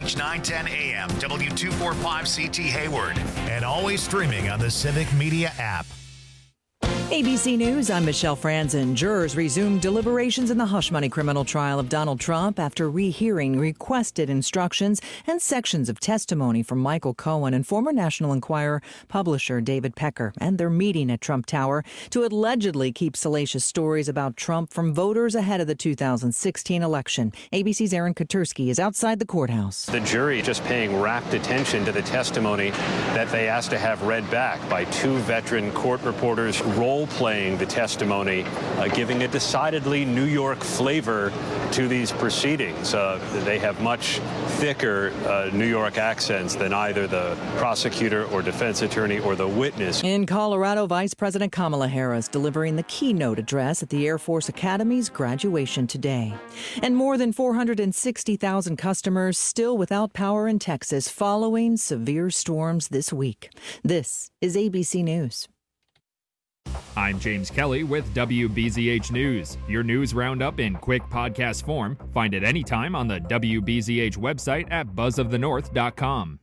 910 AM, W245CT Hayward, and always streaming on the Civic Media app. ABC News, I'm Michelle Franzen. Jurors resumed deliberations in the hush money criminal trial of Donald Trump after rehearing requested instructions and sections of testimony from Michael Cohen and former National Enquirer publisher David Pecker and their meeting at Trump Tower to allegedly keep salacious stories about Trump from voters ahead of the 2016 election. ABC's Aaron Katersky is outside the courthouse. The jury just paying rapt attention to the testimony that they asked to have read back by two veteran court reporters, role-playing the testimony, giving a decidedly New York flavor to these proceedings. They have much thicker New York accents than either the prosecutor or defense attorney or the witness. In Colorado, Vice President Kamala Harris delivering the keynote address at the Air Force Academy's graduation today. And more than 460,000 customers still without power in Texas following severe storms this week. This is ABC News. I'm James Kelly with WBZH News. Your news roundup in quick podcast form. Find it anytime on the WBZH website at buzzofthenorth.com.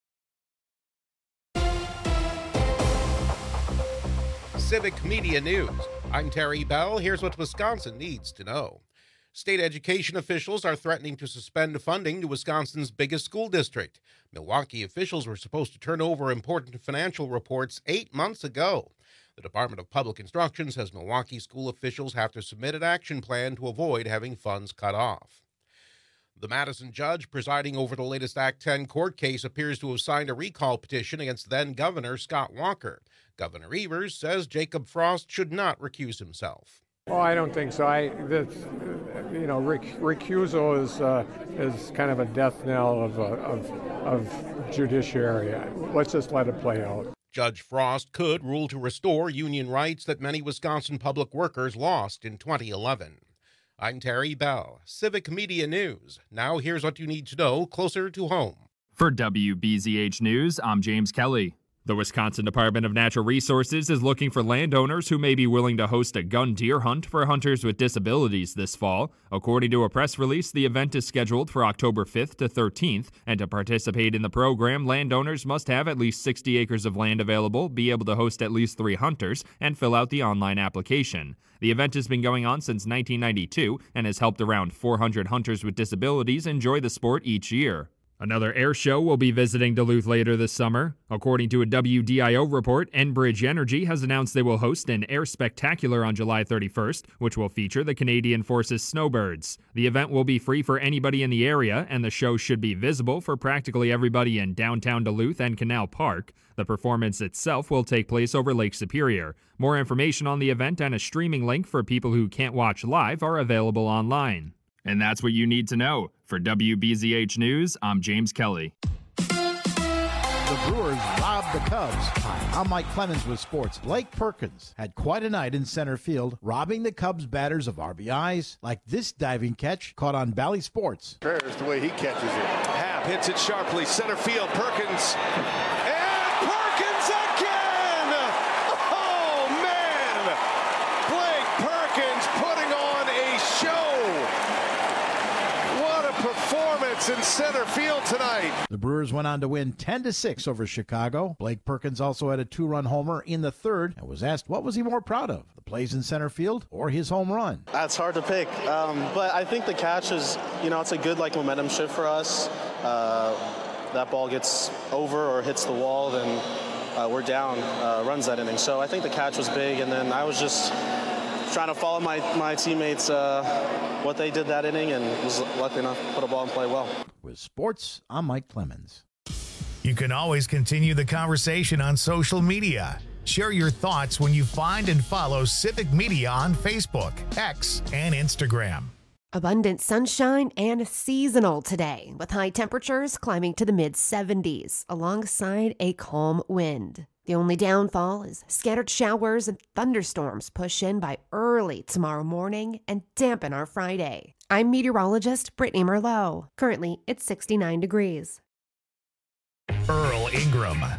Civic Media News. I'm Terry Bell. Here's what Wisconsin needs to know. State education officials are threatening to suspend funding to Wisconsin's biggest school district. Milwaukee officials were supposed to turn over important financial reports 8 months ago. The Department of Public Instruction says Milwaukee school officials have to submit an action plan to avoid having funds cut off. The Madison judge presiding over the latest Act 10 court case appears to have signed a recall petition against then-Governor Scott Walker. Governor Evers says Jacob Frost should not recuse himself. Oh, I don't think so. Recusal is kind of a death knell of judiciary. Let's just let it play out. Judge Frost could rule to restore union rights that many Wisconsin public workers lost in 2011. I'm Terry Bell, Civic Media News. Now here's what you need to know closer to home. For WBZH News, I'm James Kelly. The Wisconsin Department of Natural Resources is looking for landowners who may be willing to host a gun deer hunt for hunters with disabilities this fall. According to a press release, the event is scheduled for October 5th to 13th, and to participate in the program, landowners must have at least 60 acres of land available, be able to host at least 3 hunters, and fill out the online application. The event has been going on since 1992 and has helped around 400 hunters with disabilities enjoy the sport each year. Another air show will be visiting Duluth later this summer. According to a WDIO report, Enbridge Energy has announced they will host an air spectacular on July 31st, which will feature the Canadian Forces Snowbirds. The event will be free for anybody in the area, and the show should be visible for practically everybody in downtown Duluth and Canal Park. The performance itself will take place over Lake Superior. More information on the event and a streaming link for people who can't watch live are available online. And that's what you need to know. For WBZH News, I'm James Kelly. The Brewers robbed the Cubs. Hi, I'm Mike Clemens with sports. Blake Perkins had quite a night in center field, robbing the Cubs batters of RBIs, like this diving catch caught on Bally Sports. There's the way he catches it. Happ hits it sharply, center field, Perkins. And Perkins again! Oh, man! Blake Perkins putting on a show. Performance in center field tonight. The Brewers went on to win 10-6 over Chicago. Blake Perkins also had a 2-run homer in the third and was asked what was he more proud of, the plays in center field or his home run. That's hard to pick, but I think the catch is, it's a good momentum shift for us. That ball gets over or hits the wall, then we're down runs that inning. So I think the catch was big, and then I was just trying to follow my teammates, what they did that inning, and was lucky enough to put a ball and play well. With sports, I'm Mike Clemens. You can always continue the conversation on social media. Share your thoughts when you find and follow Civic Media on Facebook, X, and Instagram. Abundant sunshine and seasonal today, with high temperatures climbing to the mid-70s, alongside a calm wind. The only downfall is scattered showers and thunderstorms push in by early tomorrow morning and dampen our Friday. I'm meteorologist Brittany Merlot. Currently, it's 69 degrees. Earl Ingram.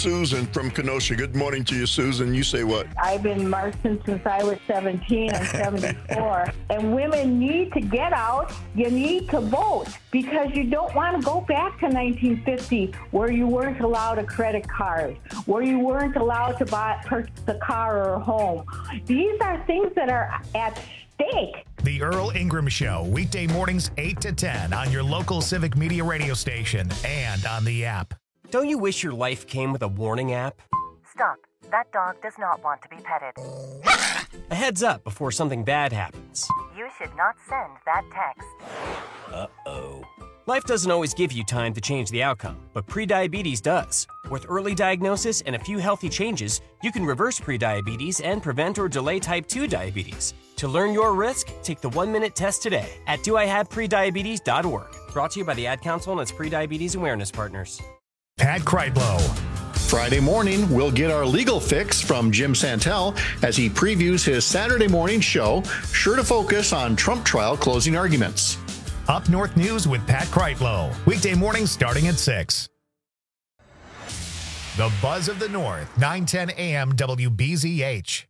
Susan from Kenosha. Good morning to you, Susan. You say what? I've been marching since I was 17 and 74. And women need to get out. You need to vote because you don't want to go back to 1950 where you weren't allowed a credit card, where you weren't allowed to purchase a car or a home. These are things that are at stake. The Earl Ingram Show, weekday mornings 8 to 10 on your local Civic Media radio station and on the app. Don't you wish your life came with a warning app? Stop. That dog does not want to be petted. A heads up before something bad happens. You should not send that text. Uh-oh. Life doesn't always give you time to change the outcome, but prediabetes does. With early diagnosis and a few healthy changes, you can reverse prediabetes and prevent or delay type 2 diabetes. To learn your risk, take the 1-minute test today at doihaveprediabetes.org. Brought to you by the Ad Council and its prediabetes awareness partners. Pat Kreitlow. Friday morning, we'll get our legal fix from Jim Santel as he previews his Saturday morning show, sure to focus on Trump trial closing arguments. Up North News with Pat Kreitlow. Weekday mornings starting at 6. The Buzz of the North, 9:10 a.m. WBZH.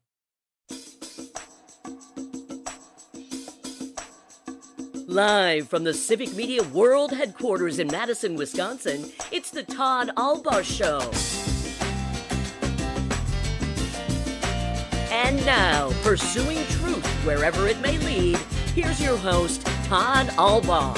Live from the Civic Media World Headquarters in Madison, Wisconsin, it's the Todd Albaugh Show. And now, pursuing truth wherever it may lead, here's your host, Todd Albaugh.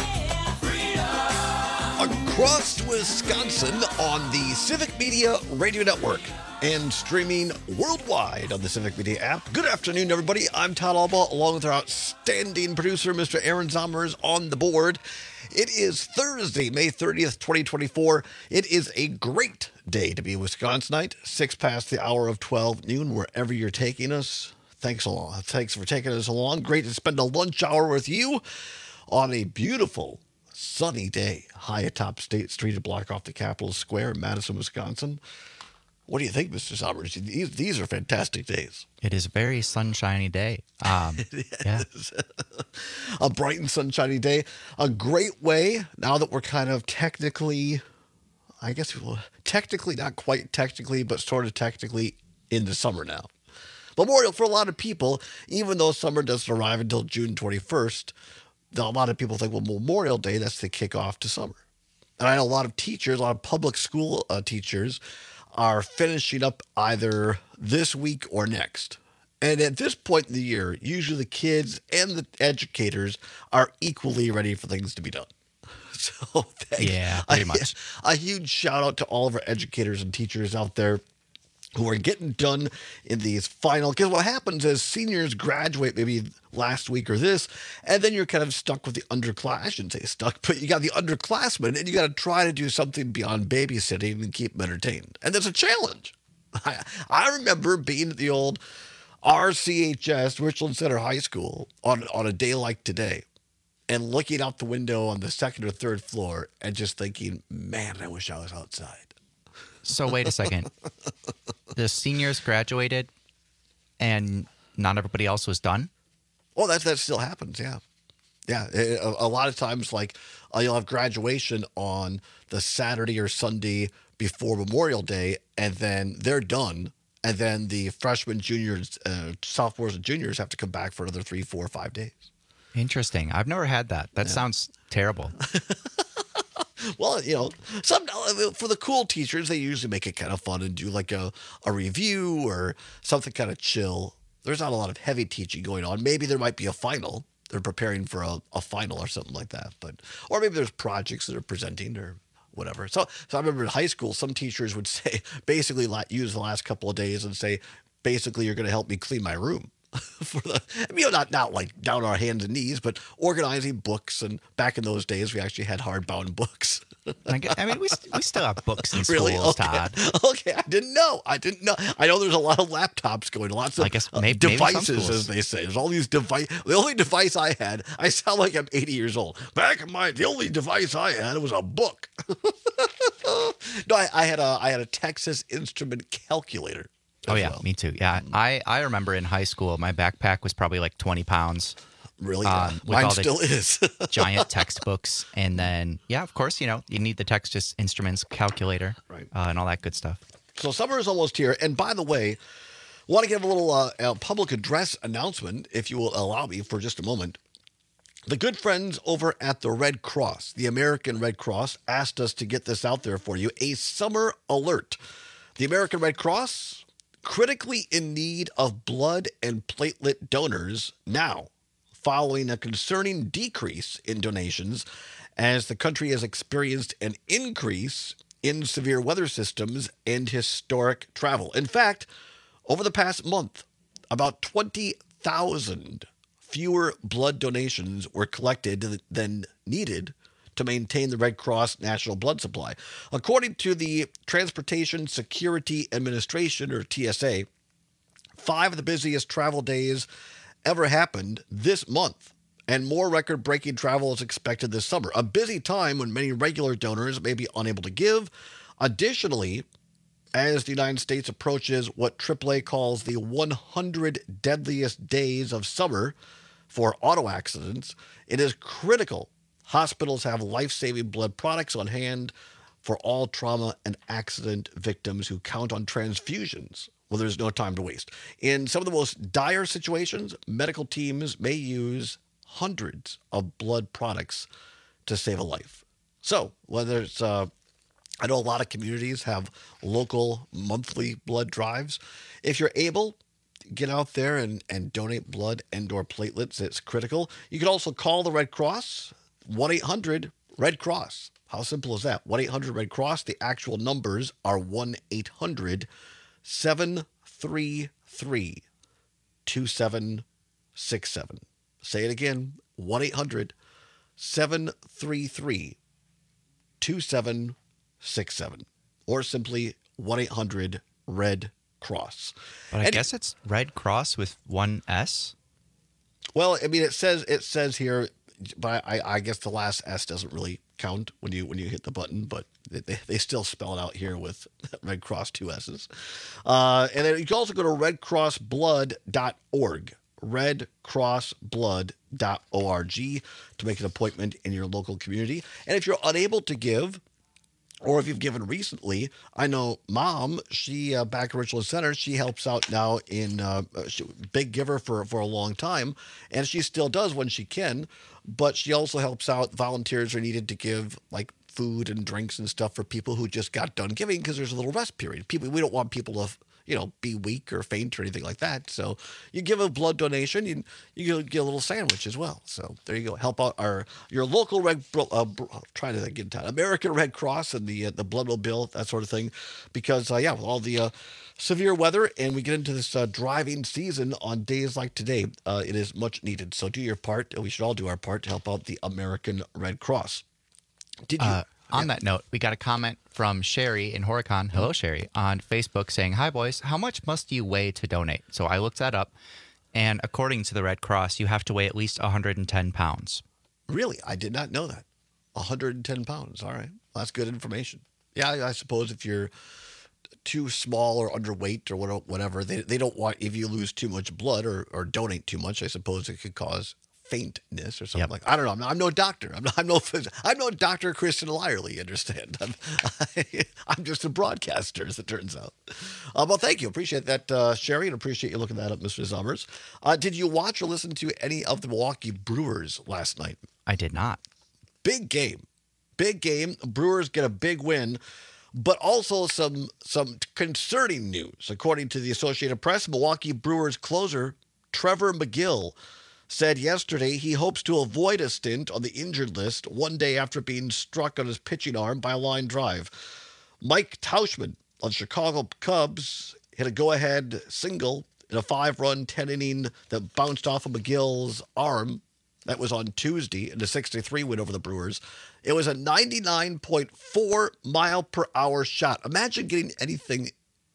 Across Wisconsin on the Civic Media Radio Network and streaming worldwide on the Civic Media app. Good afternoon, everybody. I'm Todd Albaugh, along with our outstanding producer, Mr. Aaron Zommers, on the board. It is Thursday, May 30th, 2024. It is a great day to be a Wisconsinite. 6 past the hour of 12 noon, wherever you're taking us. Thanks a lot. Thanks for taking us along. Great to spend a lunch hour with you on a beautiful, sunny day high atop State Street, a block off the Capitol Square in Madison, Wisconsin. What do you think, Mr. Sommers? These are fantastic days. It is a very sunshiny day. Yeah. A bright and sunshiny day. A great way, now that we're kind of technically, I guess, technically, not quite technically, but sort of technically into summer now. Memorial for a lot of people, even though summer doesn't arrive until June 21st, a lot of people think, well, Memorial Day, that's the kickoff to summer. And I know a lot of teachers, a lot of public school teachers are finishing up either this week or next. And at this point in the year, usually the kids and the educators are equally ready for things to be done. So pretty much. A huge shout out to all of our educators and teachers out there who are getting done in these final, because what happens is seniors graduate maybe last week or this, and then you're kind of stuck with the underclass. I shouldn't say stuck, but you got the underclassmen, and you got to try to do something beyond babysitting and keep them entertained. And that's a challenge. I remember being at the old RCHS, Richland Center High School, on a day like today, and looking out the window on the second or third floor and just thinking, man, I wish I was outside. So wait a second. The seniors graduated and not everybody else was done? Oh, that still happens, yeah. Yeah, a lot of times, like, you'll have graduation on the Saturday or Sunday before Memorial Day, and then they're done, and then the freshmen, juniors, sophomores, and juniors have to come back for another 3, 4, 5 days. Interesting. I've never had that. That sounds terrible. Well, for the cool teachers, they usually make it kind of fun and do like a review or something kind of chill. There's not a lot of heavy teaching going on. Maybe there might be a final. They're preparing for a final or something like that. Or maybe there's projects that are presenting or whatever. So I remember in high school, some teachers would say, basically use the last couple of days and say, basically, you're going to help me clean my room. Not like down on our hands and knees, but organizing books. And back in those days, we actually had hardbound books. We still have books in schools, really? Okay. Todd. Okay, I didn't know. I know there's a lot of laptops going, lots of devices, as they say. There's all these devices. The only device I had, I sound like I'm 80 years old. The only device I had was a book. No, I had a Texas Instrument calculator. Oh, yeah, me too. Yeah, I remember in high school, my backpack was probably like 20 pounds. Really? Mine still is. Giant textbooks. And then, of course, you need the Texas Instruments calculator and all that good stuff. So summer is almost here. And by the way, I want to give a little public address announcement, if you will allow me for just a moment. The good friends over at the Red Cross, the American Red Cross, asked us to get this out there for you. A summer alert. The American Red Cross, critically in need of blood and platelet donors now, following a concerning decrease in donations as the country has experienced an increase in severe weather systems and historic travel. In fact, over the past month, about 20,000 fewer blood donations were collected than needed to maintain the Red Cross national blood supply. According to the Transportation Security Administration, or TSA, 5 of the busiest travel days ever happened this month, and more record-breaking travel is expected this summer. A busy time when many regular donors may be unable to give. Additionally, as the United States approaches what AAA calls the 100 deadliest days of summer for auto accidents, it is critical hospitals have life-saving blood products on hand for all trauma and accident victims who count on transfusions. Well, there's no time to waste. In some of the most dire situations, medical teams may use hundreds of blood products to save a life. So whether it's, I know a lot of communities have local monthly blood drives. If you're able, get out there and donate blood and/or platelets. It's critical. You can also call the Red Cross, 1-800-RED-CROSS. How simple is that? 1-800-RED-CROSS. The actual numbers are 1-800-733-2767. Say it again, 1-800-733-2767. Or simply 1-800-RED-CROSS. But I guess it's Red Cross with one S? Well, I mean, it says here, but I guess the last S doesn't really count when you hit the button, but they still spell it out here with Red Cross 2 S's. And then you can also go to redcrossblood.org, redcrossblood.org, to make an appointment in your local community. And if you're unable to give, or if you've given recently, I know Mom, she back at Richland Center, she helps out now in big giver for a long time, and she still does when she can, but she also helps out. Volunteers are needed to give like food and drinks and stuff for people who just got done giving, because there's a little rest period. We don't want people to be weak or faint or anything like that. So you give a blood donation, you get a little sandwich as well. So there you go. Help out your local American Red Cross and the Bloodmobile, that sort of thing. Because with all the severe weather, and we get into this driving season on days like today, it is much needed. So do your part. We should all do our part to help out the American Red Cross. On that note, we got a comment from Sherry in Horicon. Hello, Sherry, on Facebook saying, "Hi, boys. How much must you weigh to donate?" So I looked that up, and according to the Red Cross, you have to weigh at least 110 pounds. Really? I did not know that. 110 pounds. All right. Well, that's good information. Yeah, I suppose if you're too small or underweight or whatever, they don't want, if you lose too much blood or donate too much, I suppose it could cause faintness or something like. I don't know. I'm no doctor. I'm no Dr. Kristen Lyerly. Understand? I'm just a broadcaster, as it turns out. Well, thank you. Appreciate that, Sherry, and appreciate you looking that up, Mr. Summers. Did you watch or listen to any of the Milwaukee Brewers last night? I did not. Big game. Brewers get a big win, but also some concerning news. According to the Associated Press, Milwaukee Brewers closer Trevor Megill said yesterday he hopes to avoid a stint on the injured list one day after being struck on his pitching arm by a line drive. Mike Tauchman on Chicago Cubs hit a go-ahead single in a 5-run 10-inning that bounced off of Megill's arm. That was on Tuesday in a 6-3 win over the Brewers. It was a 99.4 mile per hour shot. Imagine getting anything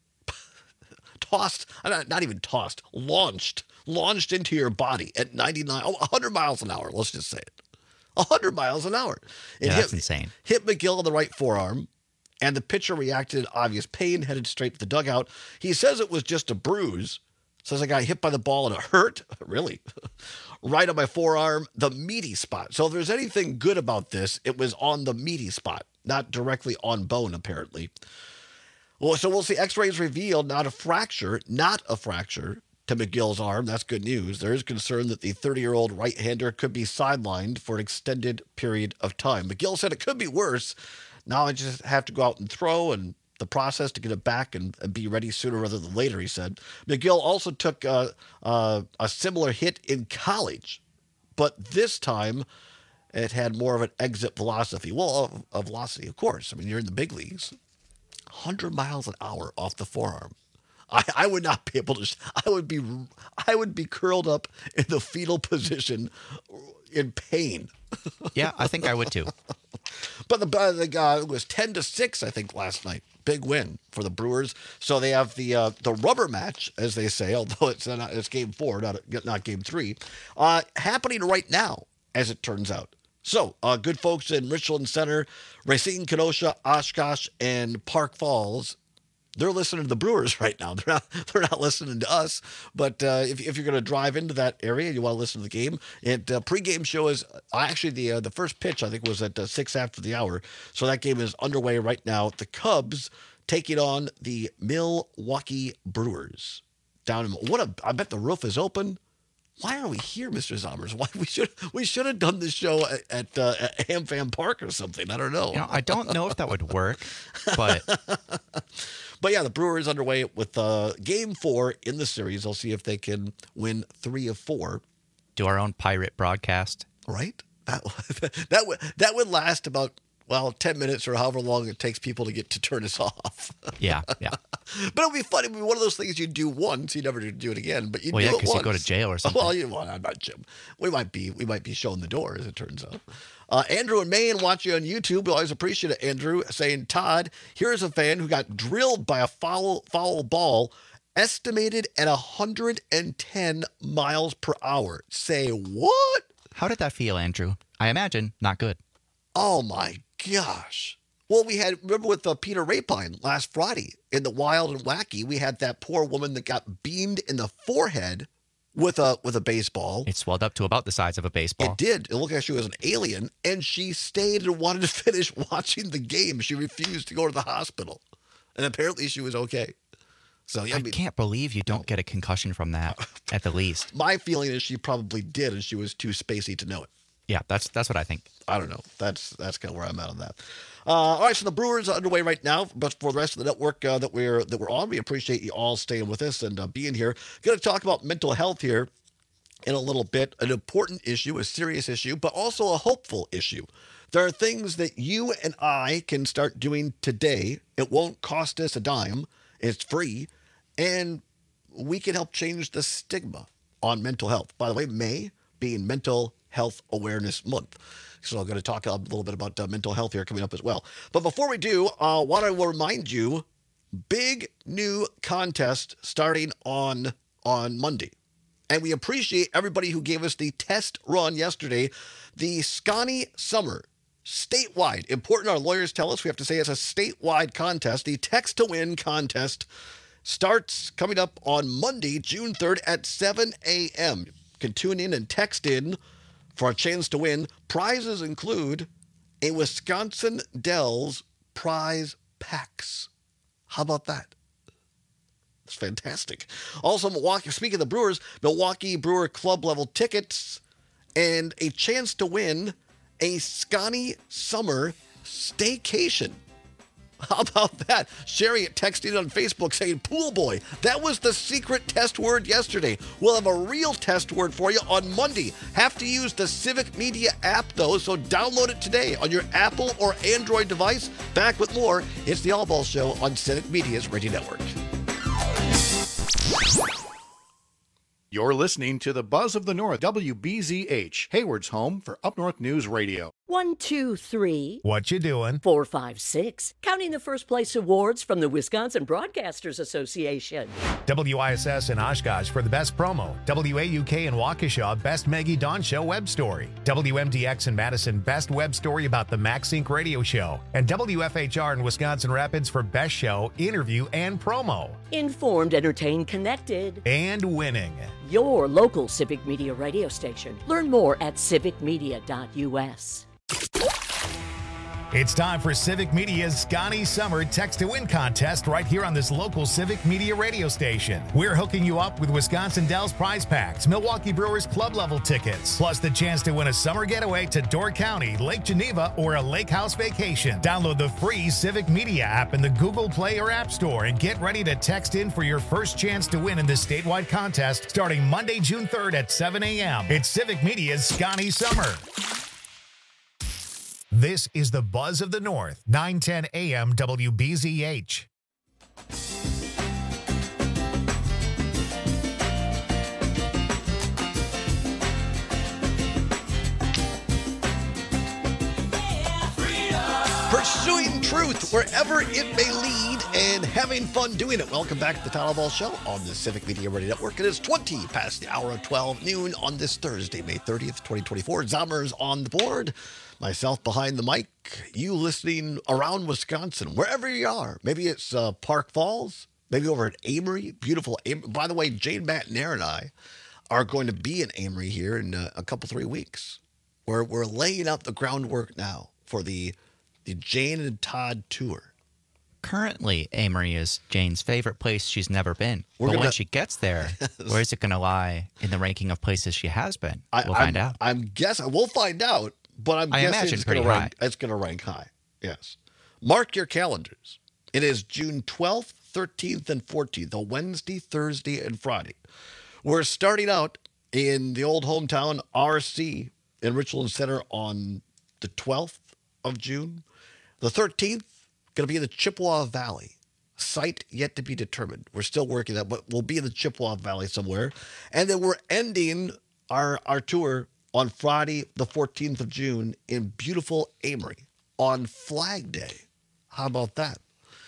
tossed, not even tossed, launched into your body at 100 miles an hour. Let's just say it. 100 miles an hour. That's insane. Hit Megill on the right forearm, and the pitcher reacted in obvious pain, headed straight to the dugout. He says it was just a bruise. Says I got hit by the ball and it hurt. Really? Right on my forearm, the meaty spot. So if there's anything good about this, it was on the meaty spot, not directly on bone, apparently. Well, so we'll see x-rays reveal not a fracture to McGill's arm. That's good news. There is concern that the 30-year-old right-hander could be sidelined for an extended period of time. McGill said it could be worse. Now I just have to go out and throw, and the process to get it back and be ready sooner rather than later, he said. McGill also took a similar hit in college, but this time it had more of an exit velocity. Well, a velocity, of course. I mean, you're in the big leagues. 100 miles an hour off the forearm. I would not be able to. I would be curled up in the fetal position in pain. Yeah, I think I would too. But it was 10-6, I think, last night. Big win for the Brewers. So they have the rubber match, as they say, although it's game 4, not game 3, happening right now, as it turns out. So good folks in Richland Center, Racine, Kenosha, Oshkosh, and Park Falls. They're listening to the Brewers right now. They're not listening to us. But if you're going to drive into that area and you want to listen to the game, and pregame show is actually the first pitch, I think, was at 6 after the hour. So that game is underway right now. The Cubs taking on the Milwaukee Brewers. I bet the roof is open. Why are we here, Mr. Zommers? Why we should have done this show at AmFam Park or something. I don't know. I don't know if that would work, but. But yeah, the Brewers underway with game 4 in the series. I'll see if they can win 3 of 4. Do our own pirate broadcast. Right? That would last about 10 minutes or however long it takes people to turn us off. Yeah. But it'll be fun. It'll be one of those things you do once, you never do it again. But you do it once. Because you go to jail or something. I'm not Jim. We might be shown the door, as it turns out. Andrew in Maine watching on YouTube. We always appreciate it, Andrew, saying, Todd, here's a fan who got drilled by a foul ball estimated at 110 miles per hour. Say what? How did that feel, Andrew? I imagine not good. Oh, my gosh. Well, remember with Peter Rapine last Friday in the Wild and Wacky, we had that poor woman that got beamed in the forehead with a baseball. It swelled up to about the size of a baseball. It did. It looked like she was an alien, and she stayed and wanted to finish watching the game. She refused to go to the hospital, and apparently she was okay. So I can't believe you don't get a concussion from that, at the least. My feeling is she probably did, and she was too spacey to know it. Yeah, that's what I think. I don't know. That's kind of where I'm at on that. All right, so the Brewers are underway right now, but for the rest of the network that we're on, we appreciate you all staying with us and being here. Going to talk about mental health here in a little bit. An important issue, a serious issue, but also a hopeful issue. There are things that you and I can start doing today. It won't cost us a dime. It's free, and we can help change the stigma on mental health. By the way, May being Mental Health Awareness Month. So I'm going to talk a little bit about mental health here coming up as well. But before we do, I want to remind you, big new contest starting on Monday. And we appreciate everybody who gave us the test run yesterday. The Scotty Summer, statewide. Important, our lawyers tell us we have to say it's a statewide contest. The Text to Win contest starts coming up on Monday, June 3rd at 7 a.m. You can tune in and text in for a chance to win. Prizes include a Wisconsin Dells prize packs. How about that? It's fantastic. Also, Milwaukee, speaking of the Brewers, Milwaukee Brewer Club level tickets and a chance to win a Scotty Summer staycation. How about that? Sherry texting on Facebook saying, Pool Boy, that was the secret test word yesterday. We'll have a real test word for you on Monday. Have to use the Civic Media app, though, so download it today on your Apple or Android device. Back with more. It's the All Ball Show on Civic Media's Radio Network. You're listening to the Buzz of the North, WBZH, Hayward's home for Up North News Radio. 1, 2, 3. What you doing? 4, 5, 6. Counting the first place awards from the Wisconsin Broadcasters Association. WISS in Oshkosh for the best promo. WAUK in Waukesha, best Maggie Dawn Show web story. WMDX in Madison, best web story about the MaxSync radio show. And WFHR in Wisconsin Rapids for best show, interview, and promo. Informed, entertained, connected. And winning. Your local Civic Media radio station. Learn more at civicmedia.us. It's time for Civic Media's Scotty Summer Text to Win contest right here on this local Civic Media radio station. We're hooking you up with Wisconsin Dells prize packs, Milwaukee Brewers club level tickets, plus the chance to win a summer getaway to Door County, Lake Geneva, or a lake house vacation. Download the free Civic Media app in the Google Play or App Store and get ready to text in for your first chance to win in this statewide contest starting Monday, June 3rd at 7 a.m. It's Civic Media's Scotty Summer. This is the Buzz of the North, 910 AM WBZH. Pursuing truth wherever it may lead and having fun doing it. Welcome back to the Town Hall Show on the Civic Media Radio Network. It is 20 past the hour of 12 noon on this Thursday, May 30th, 2024. Zommers on the board, myself behind the mic, you listening around Wisconsin, wherever you are. Maybe it's Park Falls, maybe over at Amory, beautiful Amory. By the way, Jane McNair and I are going to be in Amory here in a couple, 3 weeks. We're laying out the groundwork now for the Jane and Todd tour. Currently, Amory is Jane's favorite place she's never been. When she gets there, where is it going to lie in the ranking of places she has been? We'll find out. I'm guessing. We'll find out, but I'm guessing it's going to rank high. Yes. Mark your calendars. It is June 12th, 13th, and 14th, a Wednesday, Thursday, and Friday. We're starting out in the old hometown RC in Richland Center on the 12th of June. The 13th, going to be in the Chippewa Valley. Site yet to be determined. We're still working that, but we'll be in the Chippewa Valley somewhere. And then we're ending our tour on Friday, the 14th of June in beautiful Amory on Flag Day. How about that?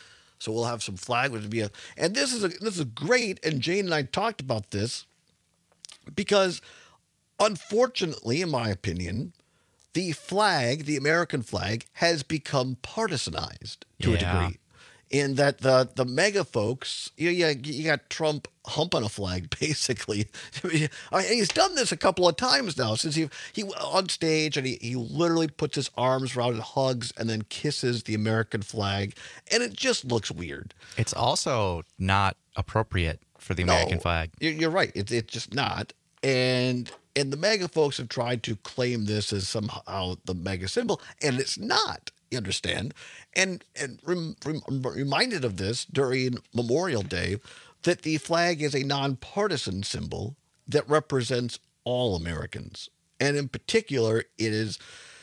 So we'll have some flag, which would be and this is great. And Jane and I talked about this because, unfortunately, in my opinion, the flag, the American flag, has become partisanized to a degree. In that the mega folks, you got Trump humping a flag, basically. And he's done this a couple of times now since he on stage, and he literally puts his arms around and hugs and then kisses the American flag, and it just looks weird. It's also not appropriate for the American flag. You're right. It's just not. And the MAGA folks have tried to claim this as somehow the MAGA symbol, and it's not, you understand? And reminded of this during Memorial Day, that the flag is a nonpartisan symbol that represents all Americans. And in particular, it is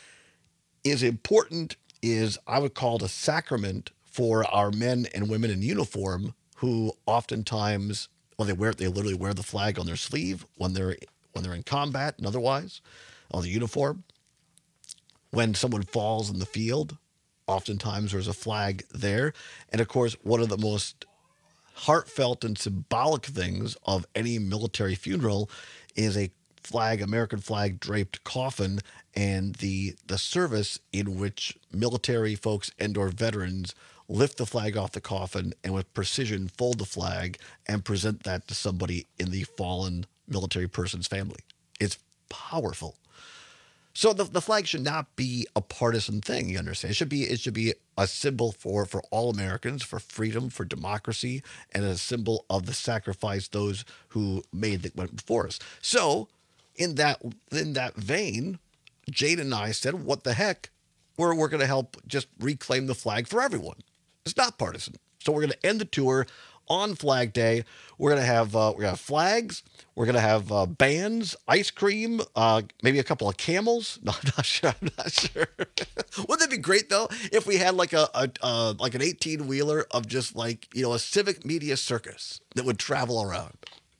important, I would call it a sacrament for our men and women in uniform who oftentimes, they literally wear the flag on their sleeve when they're in combat and otherwise, on the uniform. When someone falls in the field, oftentimes there's a flag there. And of course, one of the most heartfelt and symbolic things of any military funeral is a flag, American flag draped coffin, and the service in which military folks and/or veterans lift the flag off the coffin and with precision fold the flag and present that to somebody in the fallen military person's family. It's powerful. So the flag should not be a partisan thing, you understand? It should be a symbol for all Americans, for freedom, for democracy, and a symbol of the sacrifice those who went before us. So in that vein, Jade and I said, what the heck? We're going to help just reclaim the flag for everyone. It's not partisan. So we're going to end the tour on Flag Day. We're going to have flags. We're going to have bands, ice cream, maybe a couple of camels. No, I'm not sure. Wouldn't it be great though if we had like an 18-wheeler of just a civic media circus that would travel around?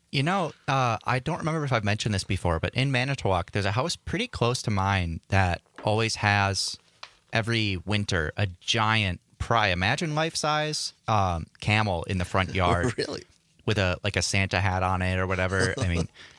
I don't remember if I've mentioned this before, but in Manitowoc, there's a house pretty close to mine that always has every winter a giant imagine life-size camel in the front yard. Really? With a Santa hat on it or whatever. I mean,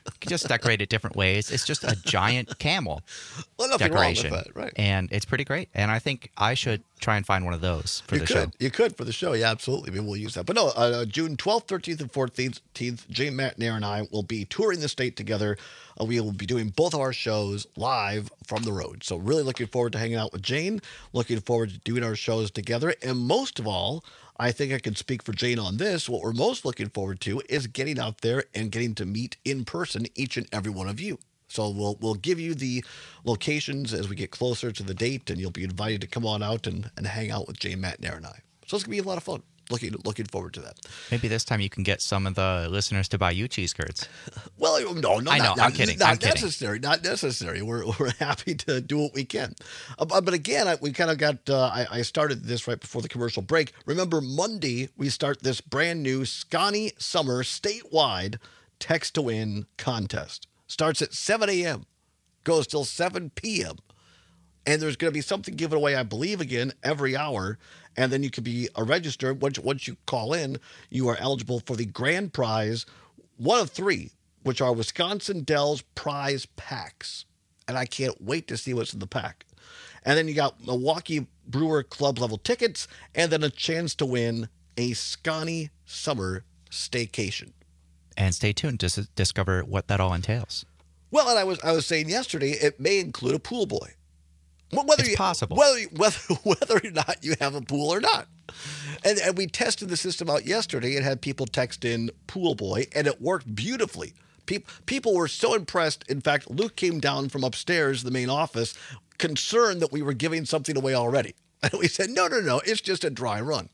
can just decorate it different ways. It's just a giant camel decoration, wrong with that, right? And it's pretty great. And I think I should try and find one of those for the show. You could for the show, yeah, absolutely. Maybe we'll use that. But no, June 12th, 13th, and 14th, Jane McNair and I will be touring the state together. We will be doing both of our shows live from the road. So really looking forward to hanging out with Jane, looking forward to doing our shows together. And most of all, I think I can speak for Jane on this. What we're most looking forward to is getting out there and getting to meet in person each and every one of you. So we'll give you the locations as we get closer to the date, and you'll be invited to come on out and hang out with Jane McNair and I. So it's going to be a lot of fun. Looking forward to that. Maybe this time you can get some of the listeners to buy you cheese curds. Well, no, I know. I'm kidding. Not necessary. We're happy to do what we can. But again, we kind of got. I started this right before the commercial break. Remember, Monday we start this brand new Scotty Summer statewide text to win contest. Starts at 7 a.m. Goes till 7 p.m. And there's going to be something given away, I believe, again, every hour. And then you can be registered. Once you call in, you are eligible for the grand prize, one of three, which are Wisconsin Dells prize packs. And I can't wait to see what's in the pack. And then you got Milwaukee Brewer Club level tickets, and then a chance to win a Scotty Summer staycation. And stay tuned to discover what that all entails. Well, and I was saying yesterday, it may include a pool boy. It's possible. Whether or not you have a pool or not. And we tested the system out yesterday and had people text in pool boy, and it worked beautifully. People were so impressed. In fact, Luke came down from upstairs, the main office, concerned that we were giving something away already. And we said, no, it's just a dry run.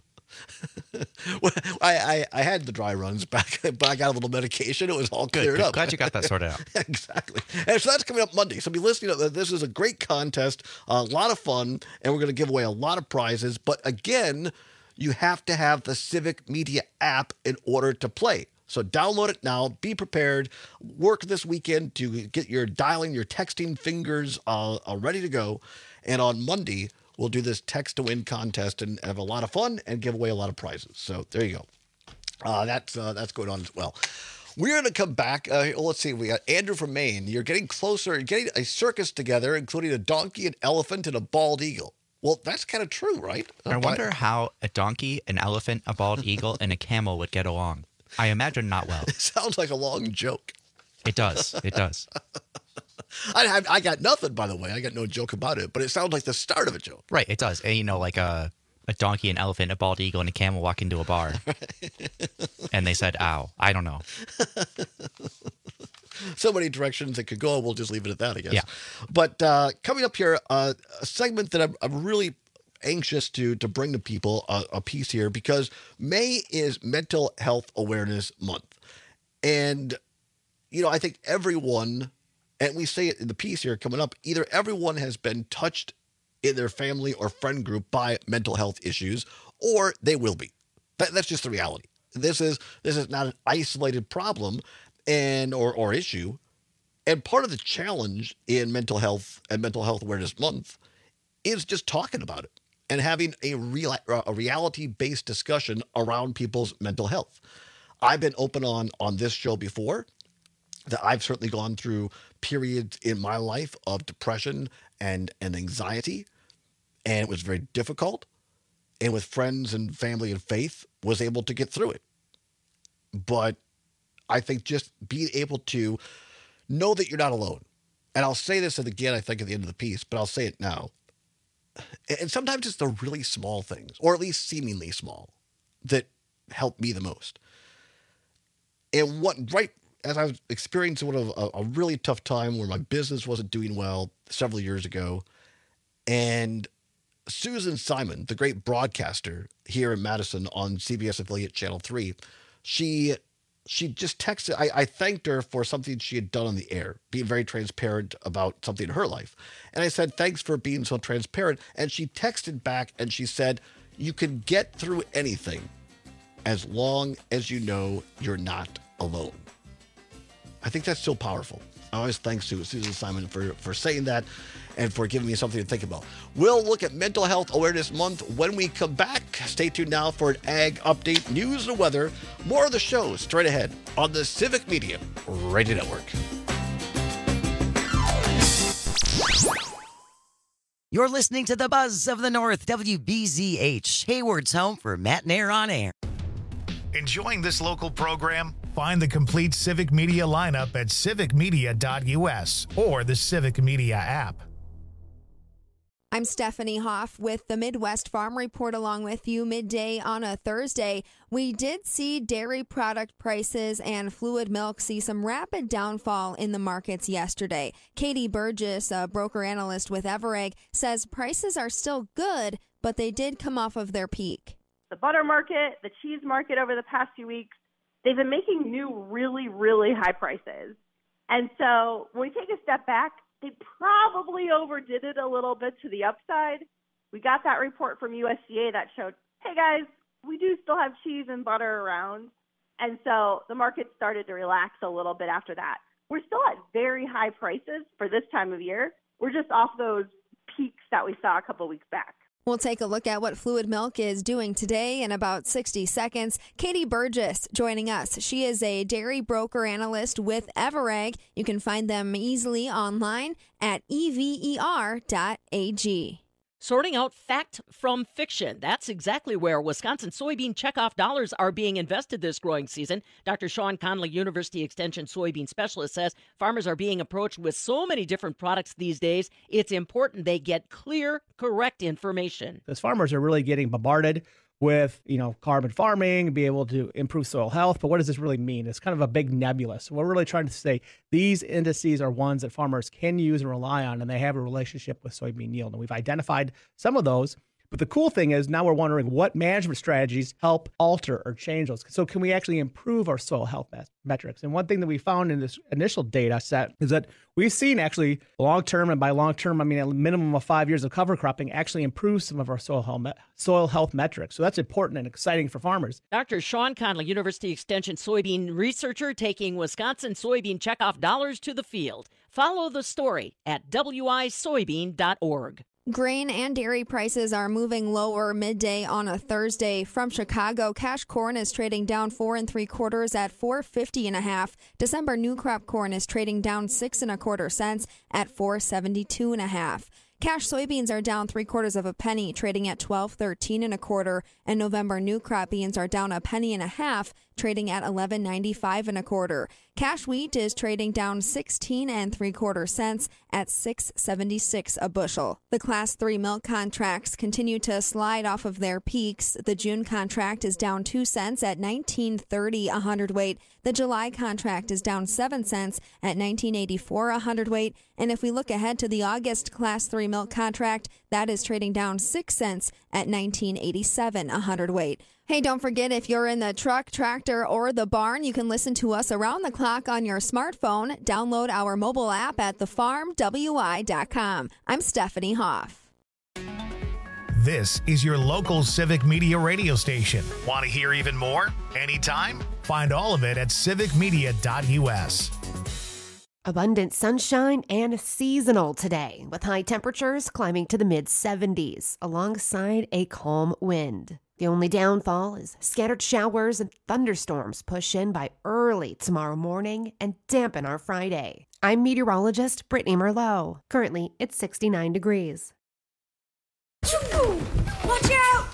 I had the dry runs back, but I got a little medication. It was all cleared up. Glad you got that sorted out. Exactly. And so that's coming up Monday. So be listening. This is a great contest, a lot of fun, and we're going to give away a lot of prizes. But again, you have to have the Civic Media app in order to play. So download it now. Be prepared. Work this weekend to get your dialing, your texting fingers ready to go. And on Monday, we'll do this text to win contest and have a lot of fun and give away a lot of prizes. So there you go. That's going on as well. We're going to come back. Let's see. We got Andrew from Maine. You're getting closer. You're getting a circus together, including a donkey, an elephant, and a bald eagle. Well, that's kind of true, right? I wonder how a donkey, an elephant, a bald eagle, and a camel would get along. I imagine not well. It sounds like a long joke. It does. It does. I got nothing, by the way. I got no joke about it, but it sounds like the start of a joke. Right, it does. And, like a donkey, an elephant, a bald eagle, and a camel walk into a bar. And they said, ow. I don't know. So many directions it could go. We'll just leave it at that, I guess. Yeah. But coming up here, a segment that I'm really anxious to bring to people a piece here, because May is Mental Health Awareness Month. And, I think everyone, and we say it in the piece here coming up, either everyone has been touched in their family or friend group by mental health issues, or they will be. That's just the reality. This is not an isolated problem or issue. And part of the challenge in mental health and Mental Health Awareness Month is just talking about it and having a reality-based discussion around people's mental health. I've been open on this show before that I've certainly gone through periods in my life of depression and anxiety, and it was very difficult. And with friends and family and faith, was able to get through it. But I think just being able to know that you're not alone. And I'll say this again, I think, at the end of the piece, but I'll say it now. And sometimes it's the really small things, or at least seemingly small, that help me the most. And right as I was experiencing a really tough time where my business wasn't doing well several years ago, and Susan Simon, the great broadcaster here in Madison on CBS affiliate Channel 3, she just texted. I thanked her for something she had done on the air, being very transparent about something in her life. And I said, thanks for being so transparent. And she texted back and she said, you can get through anything as long as you know you're not alone. I think that's so powerful. Always thanks to Susan Simon for saying that and for giving me something to think about. We'll look at Mental Health Awareness Month when we come back. Stay tuned now for an ag update, news and weather. More of the show straight ahead on the Civic Media Radio Network. You're listening to the Buzz of the North, WBZH, Hayward's home for Matt and Air on Air. Enjoying this local program? Find the complete Civic Media lineup at civicmedia.us or the Civic Media app. I'm Stephanie Hoff with the Midwest Farm Report along with you midday on a Thursday. We did see dairy product prices and fluid milk see some rapid downfall in the markets yesterday. Katie Burgess, a broker analyst with Everegg, says prices are still good, but they did come off of their peak. The butter market, the cheese market over the past few weeks, they've been making new really, really high prices. And so when we take a step back, they probably overdid it a little bit to the upside. We got that report from USDA that showed, hey guys, we do still have cheese and butter around. And so the market started to relax a little bit after that. We're still at very high prices for this time of year. We're just off those peaks that we saw a couple weeks back. We'll take a look at what fluid milk is doing today in about 60 seconds. Katie Burgess joining us. She is a dairy broker analyst with Everegg. You can find them easily online at ever.ag. Sorting out fact from fiction. That's exactly where Wisconsin soybean checkoff dollars are being invested this growing season. Dr. Sean Conley, University Extension soybean specialist, says farmers are being approached with so many different products these days, it's important they get clear, correct information. Because farmers are really getting bombarded with, carbon farming, be able to improve soil health. But what does this really mean? It's kind of a big nebula. So we're really trying to say these indices are ones that farmers can use and rely on, and they have a relationship with soybean yield. And we've identified some of those. But the cool thing is now we're wondering what management strategies help alter or change those. So can we actually improve our soil health metrics? And one thing that we found in this initial data set is that we've seen actually long-term, and by long-term, I mean a minimum of 5 years of cover cropping, actually improve some of our soil health metrics. So that's important and exciting for farmers. Dr. Sean Conley, University Extension soybean researcher, taking Wisconsin soybean checkoff dollars to the field. Follow the story at wisoybean.org. Grain and dairy prices are moving lower midday on a Thursday. From Chicago, cash corn is trading down 4 3/4 at $4.50.5. December new crop corn is trading down 6 1/4 cents at $4.72.5. Cash soybeans are down 3/4 penny, trading at $12.13 1/4, and November new crop beans are down 1.5 pennies, trading at $11.95 1/4. Cash wheat is trading down 16 3/4 cents at $6.76 a bushel. The Class 3 milk contracts continue to slide off of their peaks. The June contract is down 2 cents at $19.30 a hundredweight. The July contract is down 7 cents at $19.84 a hundredweight. And if we look ahead to the August Class 3 milk contract, that is trading down 6 cents at $19.87 a hundredweight. Hey, don't forget, if you're in the truck, tractor, or the barn, you can listen to us around the clock on your smartphone. Download our mobile app at thefarmwi.com. I'm Stephanie Hoff. This is your local Civic Media radio station. Want to hear even more? Anytime? Find all of it at civicmedia.us. Abundant sunshine and seasonal today, with high temperatures climbing to the mid-70s alongside a calm wind. The only downfall is scattered showers and thunderstorms push in by early tomorrow morning and dampen our Friday. I'm meteorologist Brittany Merlot. Currently, it's 69 degrees. Watch out!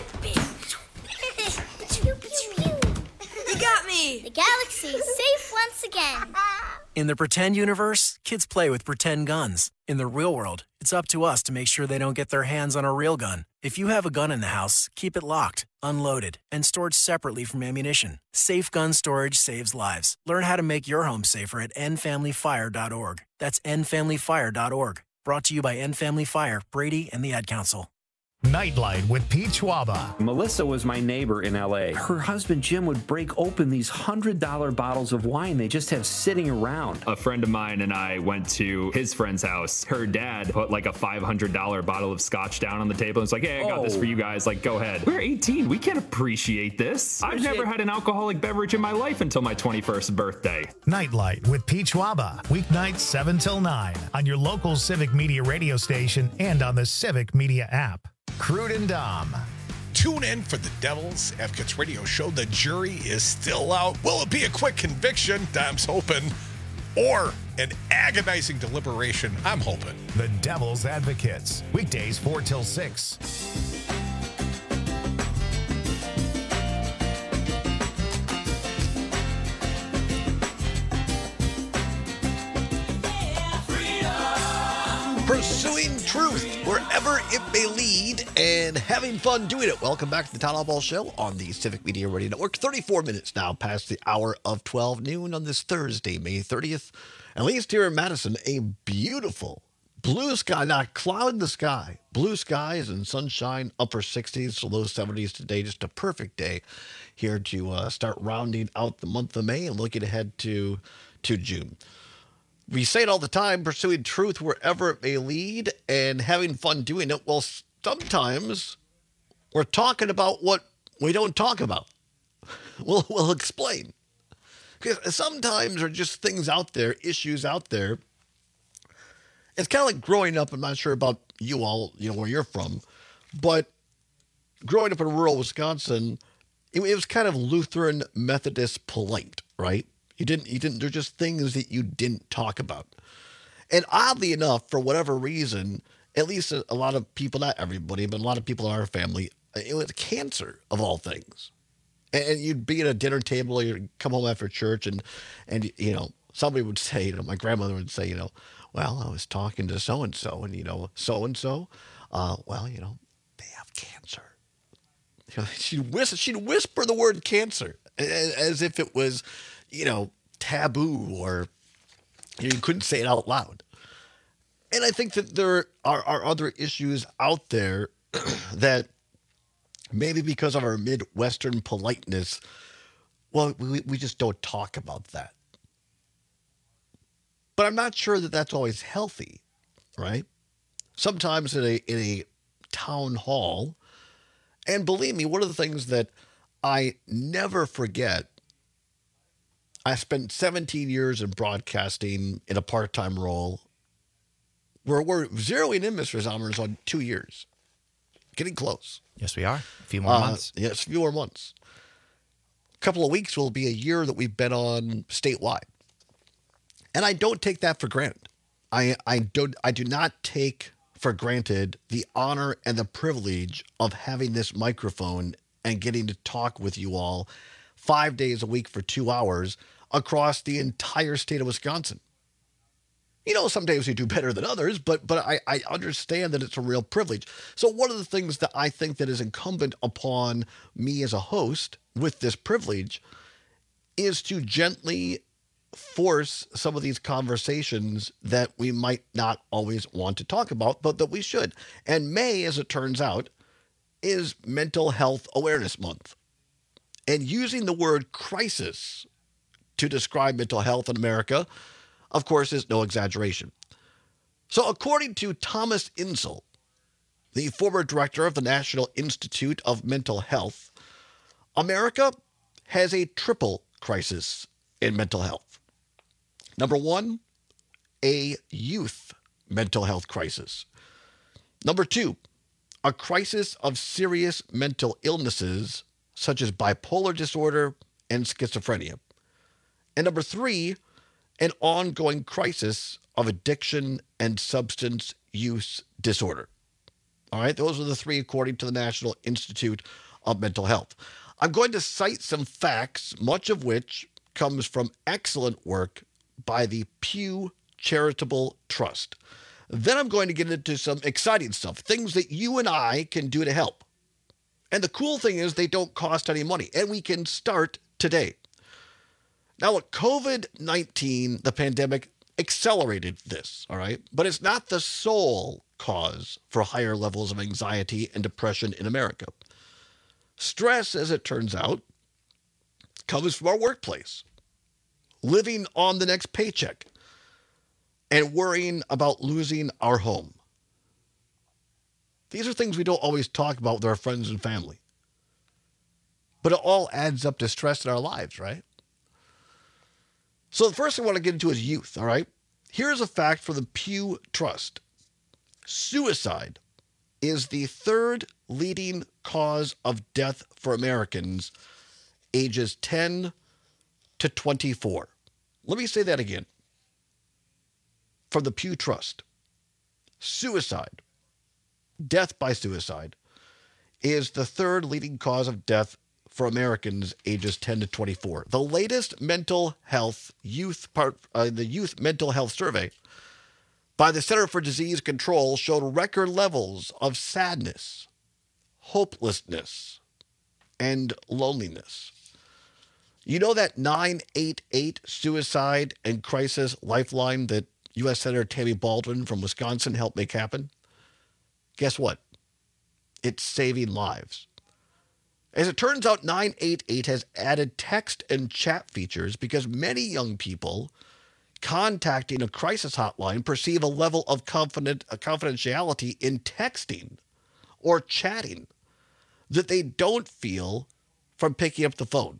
You got me! The galaxy is safe once again. In the pretend universe, kids play with pretend guns. In the real world, it's up to us to make sure they don't get their hands on a real gun. If you have a gun in the house, keep it locked, unloaded, and stored separately from ammunition. Safe gun storage saves lives. Learn how to make your home safer at endfamilyfire.org. That's endfamilyfire.org. Brought to you by End Family Fire, Brady, and the Ad Council. Nightlight with Pete Schwaba. Melissa was my neighbor in LA. Her husband Jim would break open these $100 bottles of wine they just have sitting around. A friend of mine and I went to his friend's house. Her dad put like a $500 bottle of scotch down on the table and was like, hey, I got this for you guys. Like, go ahead. We're 18. We can't appreciate this. I've never had an alcoholic beverage in my life until my 21st birthday. Nightlight with Pete Schwaba. Weeknights 7 till 9 on your local Civic Media radio station and on the Civic Media app. Crude and Dom. Tune in for the Devil's Advocates radio show. The jury is still out. Will it be a quick conviction? Dom's hoping. Or an agonizing deliberation? I'm hoping. The Devil's Advocates. Weekdays 4 till 6. Pursuing truth wherever it may lead and having fun doing it. Welcome back to the Town Hall Ball Show on the Civic Media Radio Network. 34 minutes now past the hour of 12 noon on this Thursday, May 30th. At least here in Madison, a beautiful blue sky, not cloud in the sky. Blue skies and sunshine, upper 60s to low 70s today. Just a perfect day here to start rounding out the month of May and looking ahead to June. We say it all the time, pursuing truth wherever it may lead and having fun doing it. Well, sometimes we're talking about what we don't talk about. We'll explain. Because sometimes there are just things out there, issues out there. It's kind of like growing up. I'm not sure about you all, where you're from, but growing up in rural Wisconsin, it was kind of Lutheran Methodist polite, right? You didn't, there's just things that you didn't talk about. And oddly enough, for whatever reason, at least a lot of people, not everybody, but a lot of people in our family, it was cancer of all things. And you'd be at a dinner table, or you'd come home after church and somebody would say, my grandmother would say, well, I was talking to so-and-so and, so-and-so, they have cancer. She'd whisper the word cancer as if it was, taboo or you couldn't say it out loud. And I think that there are other issues out there that maybe because of our Midwestern politeness, well, we just don't talk about that. But I'm not sure that that's always healthy, right? Sometimes in a town hall, and believe me, one of the things that I never forget, I spent 17 years in broadcasting in a part-time role. We're zeroing in, Mr. Zommers, on 2 years. Getting close. Yes, we are. A few more months. Yes, a few more months. A couple of weeks will be a year that we've been on statewide. And I don't take that for granted. I do not take for granted the honor and the privilege of having this microphone and getting to talk with you all 5 days a week for 2 hours across the entire state of Wisconsin. Some days we do better than others, but I understand that it's a real privilege. So one of the things that I think that is incumbent upon me as a host with this privilege is to gently force some of these conversations that we might not always want to talk about, but that we should. And May, as it turns out, is Mental Health Awareness Month. And using the word crisis to describe mental health in America, of course, is no exaggeration. So according to Thomas Insel, the former director of the National Institute of Mental Health, America has a triple crisis in mental health. Number one, a youth mental health crisis. Number two, a crisis of serious mental illnesses such as bipolar disorder and schizophrenia. And number three, an ongoing crisis of addiction and substance use disorder. All right, those are the three according to the National Institute of Mental Health. I'm going to cite some facts, much of which comes from excellent work by the Pew Charitable Trust. Then I'm going to get into some exciting stuff, things that you and I can do to help. And the cool thing is they don't cost any money, and we can start today. Now, look, COVID-19, the pandemic, accelerated this, all right? But it's not the sole cause for higher levels of anxiety and depression in America. Stress, as it turns out, comes from our workplace, living on the next paycheck, and worrying about losing our home. These are things we don't always talk about with our friends and family. But it all adds up to stress in our lives, right? So the first thing I want to get into is youth, all right? Here's a fact for the Pew Trust. Suicide is the third leading cause of death for Americans ages 10 to 24. Let me say that again. From the Pew Trust. Suicide, death by suicide, is the third leading cause of death for Americans ages 10 to 24. The latest mental health the Youth Mental Health Survey by the Center for Disease Control showed record levels of sadness, hopelessness, and loneliness. You know that 988 suicide and crisis lifeline that U.S. Senator Tammy Baldwin from Wisconsin helped make happen? Guess what? It's saving lives. As it turns out, 988 has added text and chat features because many young people contacting a crisis hotline perceive a level of confidentiality in texting or chatting that they don't feel from picking up the phone.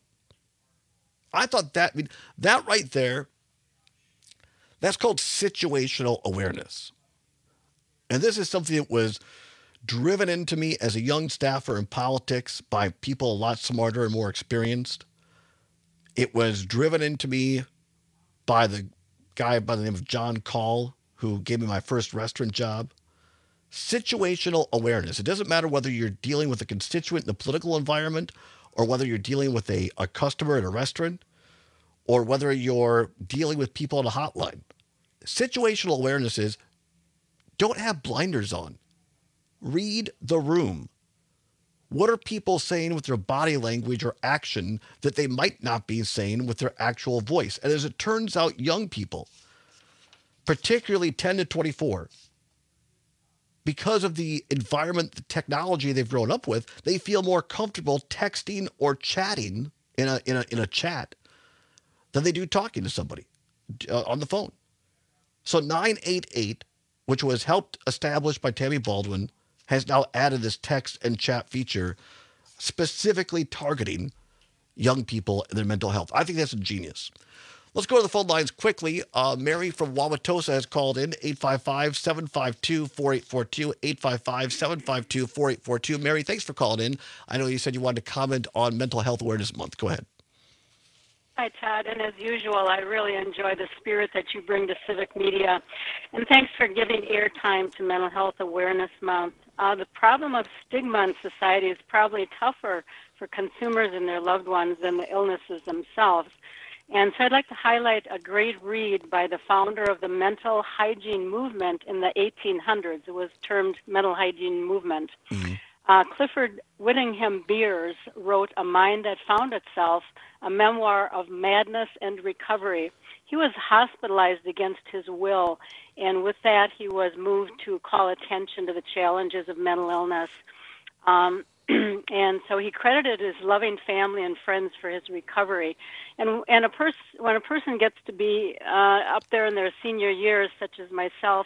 I thought that right there, that's called situational awareness. And this is something that was driven into me as a young staffer in politics by people a lot smarter and more experienced. It was driven into me by the guy by the name of John Call, who gave me my first restaurant job. Situational awareness. It doesn't matter whether you're dealing with a constituent in the political environment or whether you're dealing with a customer at a restaurant or whether you're dealing with people on a hotline. Situational awareness is don't have blinders on. Read the room. What are people saying with their body language or action that they might not be saying with their actual voice? And as it turns out, young people, particularly 10 to 24, because of the environment, the technology they've grown up with, they feel more comfortable texting or chatting in a chat than they do talking to somebody on the phone. So 988, which was helped establish by Tammy Baldwin, has now added this text and chat feature specifically targeting young people and their mental health. I think that's a genius. Let's go to the phone lines quickly. Mary from Wauwatosa has called in, 855-752-4842, 855-752-4842. Mary, thanks for calling in. I know you said you wanted to comment on Mental Health Awareness Month. Go ahead. Hi, Todd, and as usual, I really enjoy the spirit that you bring to civic media. And thanks for giving airtime to Mental Health Awareness Month. The problem of stigma in society is probably tougher for consumers and their loved ones than the illnesses themselves. And so I'd like to highlight a great read by the founder of the mental hygiene movement in the 1800s. It was termed mental hygiene movement. Mm-hmm. Clifford Whittingham Beers wrote A Mind That Found Itself, a memoir of madness and recovery. He was hospitalized against his will, and with that he was moved to call attention to the challenges of mental illness. And so he credited his loving family and friends for his recovery. And when a person gets to be up there in their senior years, such as myself,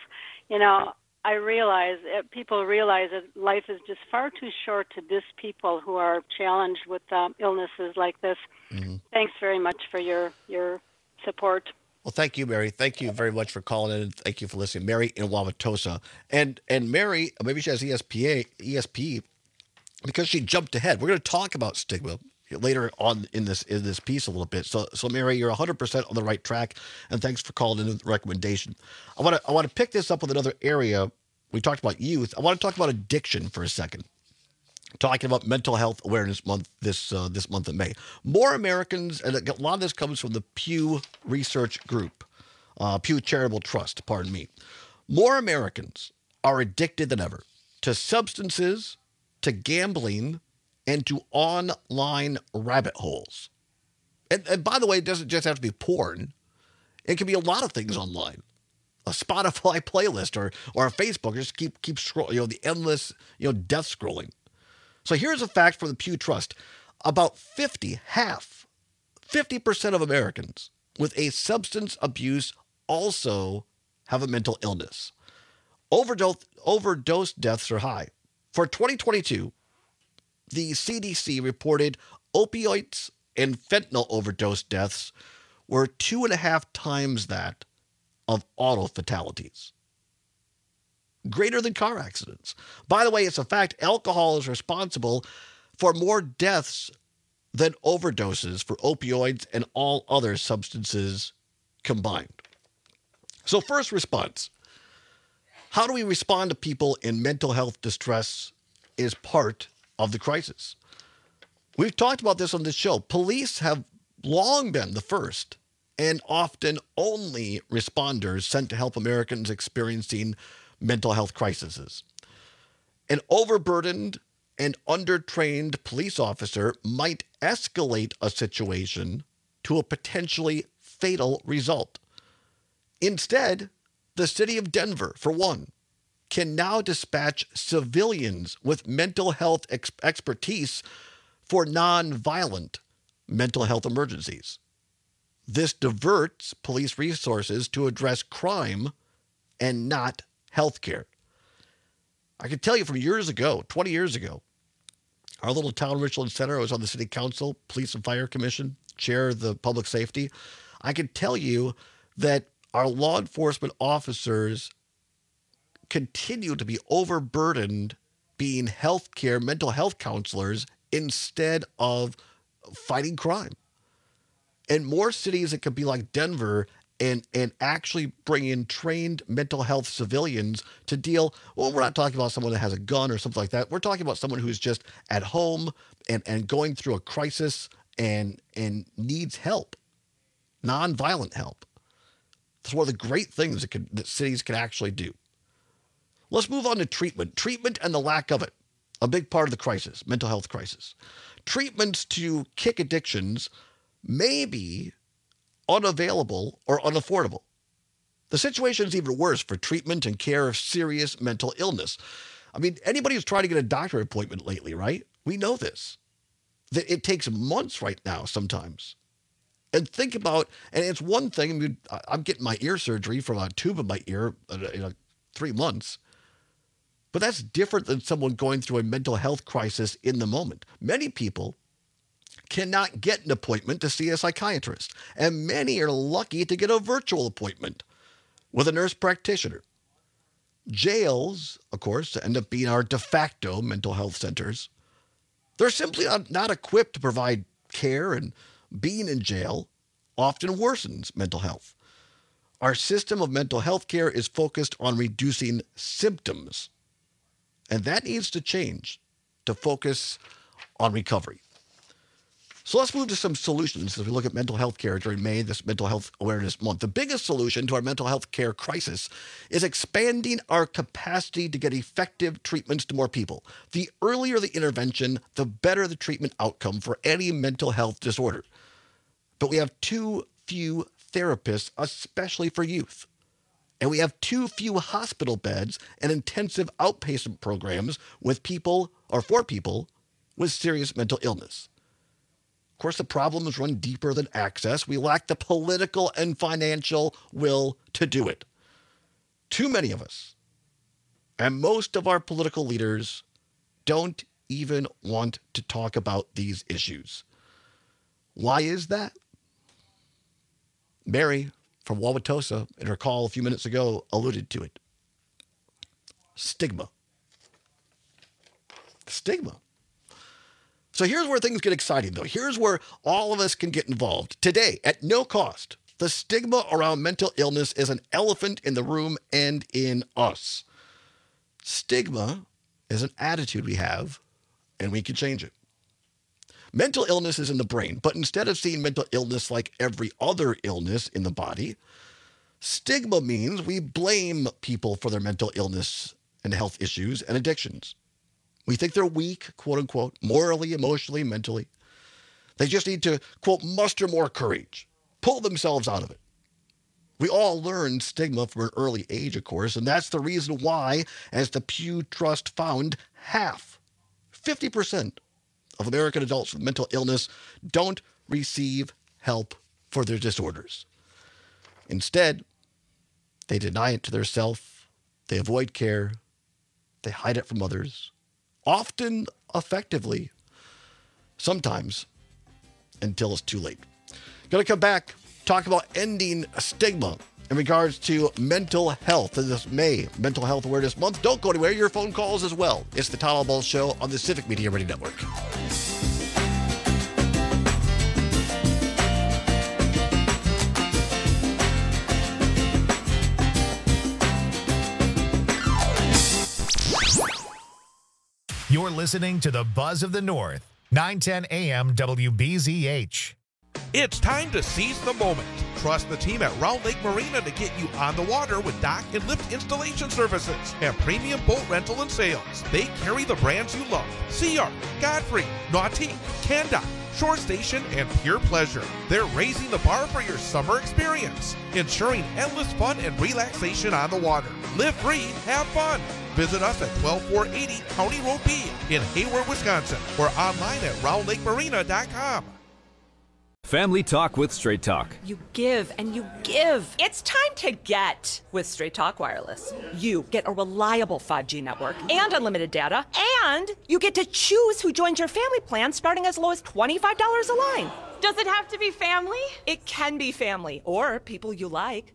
people realize that life is just far too short to diss people who are challenged with illnesses like this. Mm-hmm. Thanks very much for your support. Well, thank you, Mary. Thank you very much for calling in. Thank you for listening. Mary in Wauwatosa. And Mary, maybe she has ESP, because she jumped ahead. We're going to talk about stigma later on in this piece a little bit. So Mary, you're 100% on the right track, and thanks for calling in with the recommendation. I want to pick this up with another area. We talked about youth. I want to talk about addiction for a second. Talking about Mental Health Awareness Month this month of May. More Americans, and a lot of this comes from the Pew Research Group, Pew Charitable Trust, pardon me. More Americans are addicted than ever to substances, to gambling, and to online rabbit holes. And by the way, it doesn't just have to be porn. It can be a lot of things online. a Spotify playlist or a Facebook, or just keep scrolling, the endless, death scrolling. So here's a fact from the Pew Trust. About 50% of Americans with a substance abuse also have a mental illness. Overdose deaths are high. For 2022, the CDC reported opioids and fentanyl overdose deaths were 2.5 times that of auto fatalities. Greater than car accidents. By the way, it's a fact, alcohol is responsible for more deaths than overdoses for opioids and all other substances combined. So first response. How do we respond to people in mental health distress is part of the crisis. We've talked about this on this show. Police have long been the first and often only responders sent to help Americans experiencing mental health crises. An overburdened and undertrained police officer might escalate a situation to a potentially fatal result. Instead, the city of Denver, for one, can now dispatch civilians with mental health expertise for nonviolent mental health emergencies. This diverts police resources to address crime and not healthcare. I can tell you from years ago, 20 years ago, our little town, Richland Center, I was on the city council, police and fire commission, chair of the public safety. I can tell you that our law enforcement officers continue to be overburdened being healthcare, mental health counselors instead of fighting crime. And more cities that could be like Denver and actually bring in trained mental health civilians to deal. Well, we're not talking about someone that has a gun or something like that. We're talking about someone who's just at home and going through a crisis and needs help, nonviolent help. That's one of the great things that cities can actually do. Let's move on to treatment. Treatment and the lack of it. A big part of the crisis, mental health crisis. Treatments to kick addictions may be unavailable or unaffordable. The situation is even worse for treatment and care of serious mental illness. I mean, anybody who's trying to get a doctor appointment lately, right? We know this. That it takes months right now sometimes. And think about, and it's one thing, I mean, I'm getting my ear surgery from a tube in my ear in 3 months. But that's different than someone going through a mental health crisis in the moment. Many people cannot get an appointment to see a psychiatrist, and many are lucky to get a virtual appointment with a nurse practitioner. Jails, of course, end up being our de facto mental health centers. They're simply not equipped to provide care, and being in jail often worsens mental health. Our system of mental health care is focused on reducing symptoms, and that needs to change to focus on recovery. So let's move to some solutions as we look at mental health care during May, this Mental Health Awareness Month. The biggest solution to our mental health care crisis is expanding our capacity to get effective treatments to more people. The earlier the intervention, the better the treatment outcome for any mental health disorder. But we have too few therapists, especially for youth. And we have too few hospital beds and intensive outpatient programs with people or for people with serious mental illness. Of course, the problems run deeper than access. We lack the political and financial will to do it. Too many of us, and most of our political leaders, don't even want to talk about these issues. Why is that? Mary from Wauwatosa, in her call a few minutes ago, alluded to it. Stigma. Stigma. So here's where things get exciting, though. Here's where all of us can get involved. Today, at no cost, the stigma around mental illness is an elephant in the room and in us. Stigma is an attitude we have, and we can change it. Mental illness is in the brain, but instead of seeing mental illness like every other illness in the body, stigma means we blame people for their mental illness and health issues and addictions. We think they're weak, quote unquote, morally, emotionally, mentally. They just need to, quote, muster more courage, pull themselves out of it. We all learn stigma from an early age, of course, and that's the reason why, as the Pew Trust found, 50% of American adults with mental illness don't receive help for their disorders. Instead, they deny it to themselves, they avoid care, they hide it from others, often effectively, sometimes until it's too late. Going to come back, talk about ending stigma in regards to mental health this May, Mental Health Awareness Month. Don't go anywhere. Your phone calls as well. It's the Todd Albaugh Show on the Civic Media Radio Network. You're listening to the Buzz of the North, 910 AM WBZH. It's time to seize the moment. Trust the team at Round Lake Marina to get you on the water with dock and lift installation services and premium boat rental and sales. They carry the brands you love: Sea Arc, Godfrey, Nautique, Candot, Shore Station, and Pure Pleasure. They're raising the bar for your summer experience, ensuring endless fun and relaxation on the water. Live free, have fun. Visit us at 12480 County Road B in Hayward, Wisconsin, or online at roundlakemarina.com. Family Talk with Straight Talk. You give and you give. It's time to get with Straight Talk Wireless. You get a reliable 5G network and unlimited data, and you get to choose who joins your family plan starting as low as $25 a line. Does it have to be family? It can be family or people you like.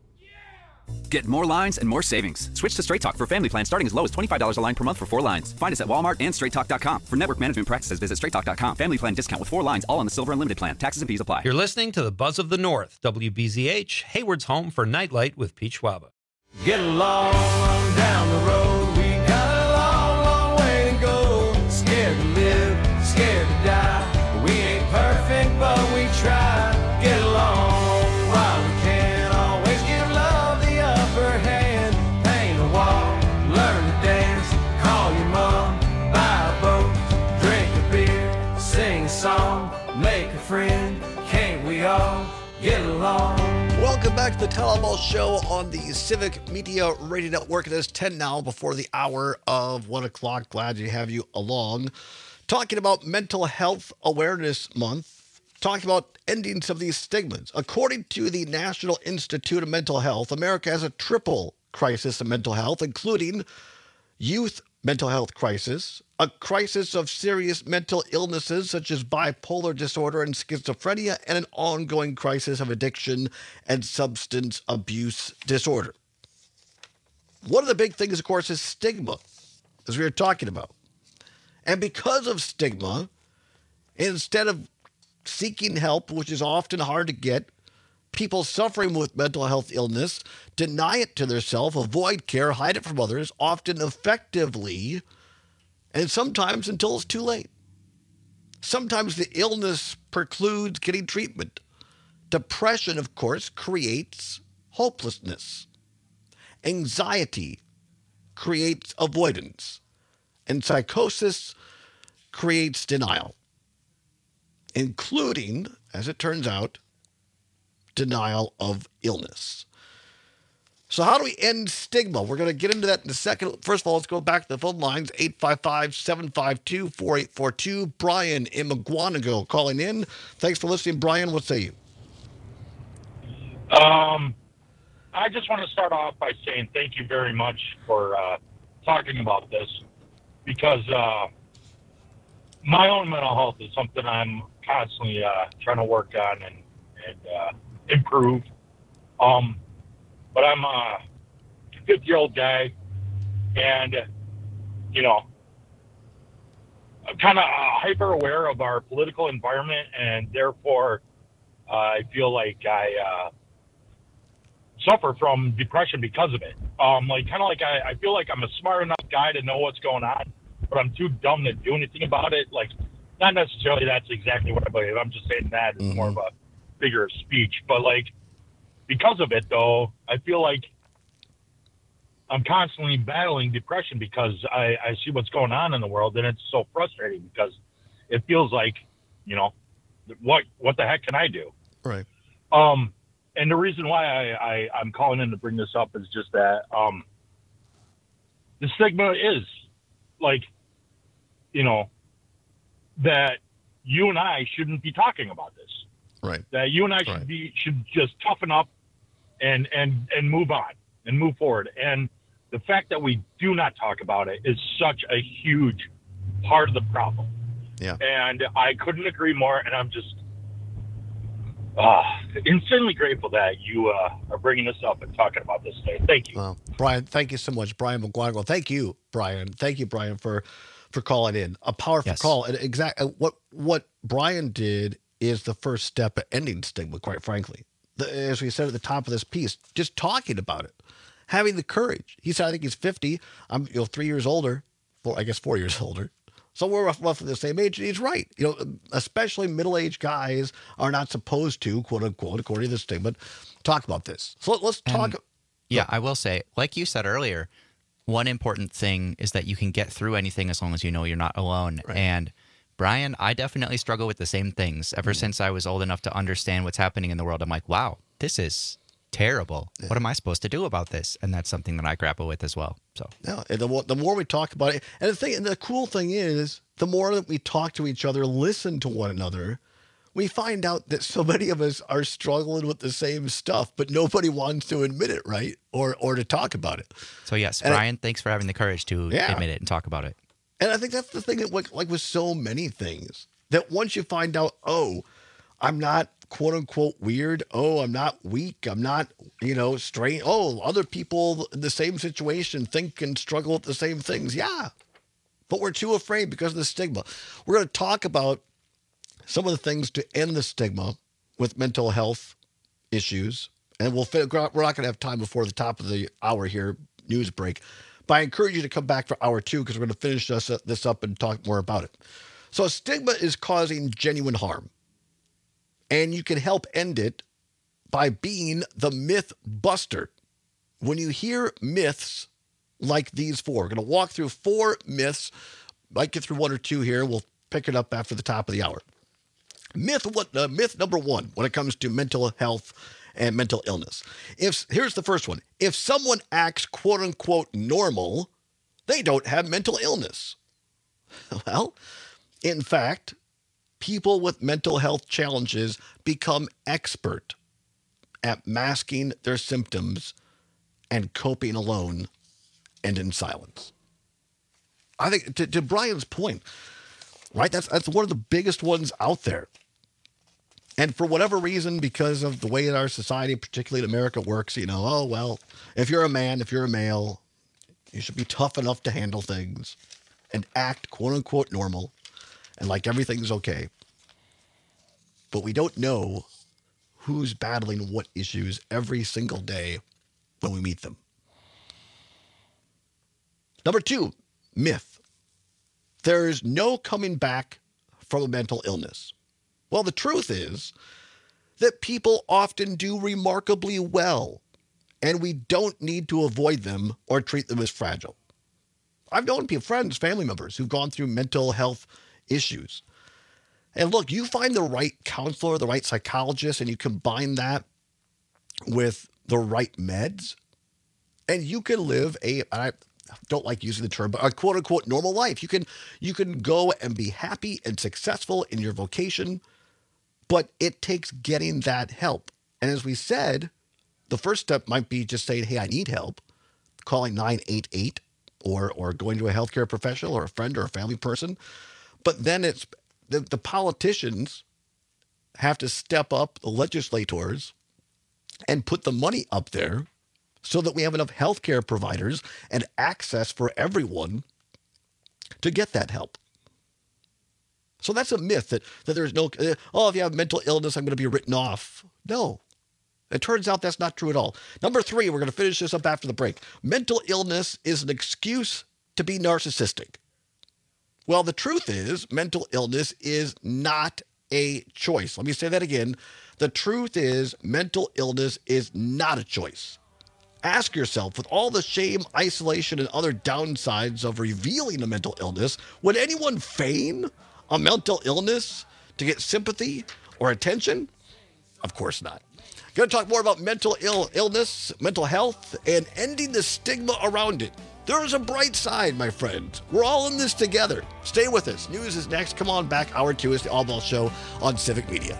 Get more lines and more savings. Switch to Straight Talk for family plans starting as low as $25 a line per month for 4 lines. Find us at Walmart and straighttalk.com. For network management practices, visit straighttalk.com. Family plan discount with 4 lines, all on the Silver Unlimited plan. Taxes and fees apply. You're listening to the Buzz of the North, WBZH, Hayward's home for Nightlight with Pete Schwaba. Get along down the road. We got a long, long way to go. Scared to live, scared to die. We ain't perfect, but we try. Get along while we can. Always give love the upper hand. Paint a wall, learn to dance. Call your mom, buy a boat, drink a beer, sing a song, make a friend. Can't we all get along? Welcome back to the Todd Albaugh Show on the Civic Media Radio Network. It is 10 now before the hour of 1 o'clock. Glad to have you along. Talking about Mental Health Awareness Month, talking about ending some of these stigmas. According to the National Institute of Mental Health, America has a triple crisis of mental health, including youth mental health crisis, a crisis of serious mental illnesses such as bipolar disorder and schizophrenia, and an ongoing crisis of addiction and substance abuse disorder. One of the big things, of course, is stigma, as we were talking about. And because of stigma, instead of seeking help, which is often hard to get, people suffering with mental health illness deny it to themselves, avoid care, hide it from others, often effectively, and sometimes until it's too late. Sometimes the illness precludes getting treatment. Depression, of course, creates hopelessness. Anxiety creates avoidance. And psychosis creates denial, including, as it turns out, denial of illness. So how do we end stigma? We're going to get into that in a second. First of all, let's go back to the phone lines, 855-752-4842. Brian in McGuanago calling in. Thanks for listening, Brian. What say you? I just want to start off by saying thank you very much for talking about this, because my own mental health is something I'm constantly trying to work on and improve. But I'm a 50-year-old guy, and, you know, I'm kind of hyper aware of our political environment, and therefore I feel like I suffer from depression because of it. I feel like I'm a smart enough guy to know what's going on, but I'm too dumb to do anything about it. Like, not necessarily that's exactly what I believe. I'm just saying that is more of a figure of speech. But, like, because of it, though, I feel like I'm constantly battling depression because I see what's going on in the world, and it's so frustrating because it feels like, you know, what the heck can I do? Right. And the reason why I'm calling in to bring this up is just that the stigma is like, that you and I shouldn't be talking about this. Right. That you and I should just toughen up and move on and move forward. And the fact that we do not talk about it is such a huge part of the problem. Yeah. And I couldn't agree more. And I'm just insanely grateful that you are bringing this up and talking about this today. Thank you. Brian, thank you so much. Brian McGuire. Thank you, Brian. Thank you, Brian, for calling in. A powerful call. And what Brian did is the first step at ending stigma, quite frankly. As we said at the top of this piece, just talking about it, having the courage. He said, I think he's 50. I'm 3 years older, 4 years older. So we're roughly the same age, and he's right. Especially middle-aged guys are not supposed to, quote unquote, according to the stigma, talk about this. So let's talk. Yeah, I will say, like you said earlier, one important thing is that you can get through anything as long as you know you're not alone. Right. And Brian, I definitely struggle with the same things ever since I was old enough to understand what's happening in the world. I'm like, wow, this is terrible. Yeah. What am I supposed to do about this? And that's something that I grapple with as well. So yeah, and the more we talk about it, and the cool thing is, the more that we talk to each other, listen to one another, we find out that so many of us are struggling with the same stuff, but nobody wants to admit it, right? Or to talk about it. So yes, and Brian, thanks for having the courage to admit it and talk about it. And I think that's the thing that, like with so many things, that once you find out, oh, I'm not quote unquote weird. Oh, I'm not weak. I'm not, strange. Oh, other people in the same situation think and struggle with the same things. Yeah. But we're too afraid because of the stigma. We're going to talk about some of the things to end the stigma with mental health issues. And we're not going to have time before the top of the hour here, news break. But I encourage you to come back for hour 2 because we're going to finish this up and talk more about it. So stigma is causing genuine harm. And you can help end it by being the myth buster. When you hear myths like these 4, we're going to walk through 4 myths. Might get through 1 or 2 here. We'll pick it up after the top of the hour. Myth number 1 when it comes to mental health and mental illness. Here's the first one. If someone acts quote unquote normal, they don't have mental illness. Well, in fact, people with mental health challenges become expert at masking their symptoms and coping alone and in silence. I think to Brian's point, right? That's one of the biggest ones out there. And for whatever reason, because of the way that our society, particularly in America, works, oh, well, if you're a man, if you're a male, you should be tough enough to handle things and act quote unquote normal and like everything's okay. But we don't know who's battling what issues every single day when we meet them. Number 2, myth. There's no coming back from a mental illness. Well, the truth is that people often do remarkably well, and we don't need to avoid them or treat them as fragile. I've known friends, family members who've gone through mental health issues. And look, you find the right counselor, the right psychologist, and you combine that with the right meds, and you can live I don't like using the term, but a quote unquote normal life. You can go and be happy and successful in your vocation, but it takes getting that help. And as we said, the first step might be just saying, hey, I need help, calling 988 or going to a healthcare professional or a friend or a family person. But then it's the politicians have to step up, the legislators, and put the money up there so that we have enough healthcare providers and access for everyone to get that help. So that's a myth that there's no, if you have mental illness, I'm going to be written off. No, it turns out that's not true at all. Number 3, we're going to finish this up after the break. Mental illness is an excuse to be narcissistic. Well, the truth is mental illness is not a choice. Let me say that again. The truth is mental illness is not a choice. Ask yourself, with all the shame, isolation, and other downsides of revealing a mental illness, would anyone feign a mental illness to get sympathy or attention? Of course not. Going to talk more about mental illness, mental health, and ending the stigma around it. There is a bright side, my friends. We're all in this together. Stay with us. News is next. Come on back. Hour 2 is the All Ball Show on Civic Media.